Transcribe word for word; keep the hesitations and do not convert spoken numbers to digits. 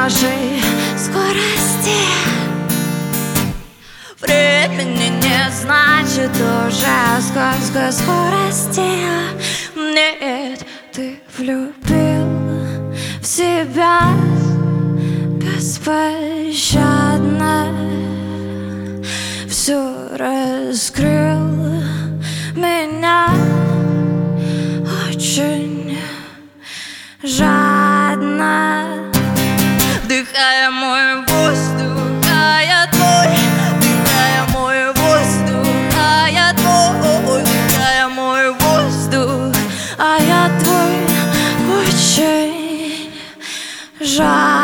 нашей скорости. Времени не значит уже сколько скорости. Нет, ты влюбил в себя беспощадно, все раскрыл меня очень жадно. Вдыхая мой воздух, а я твой. Вдыхая мой воздух, а я твой. Вдыхая мой воздух, а я твой. Очень жадно.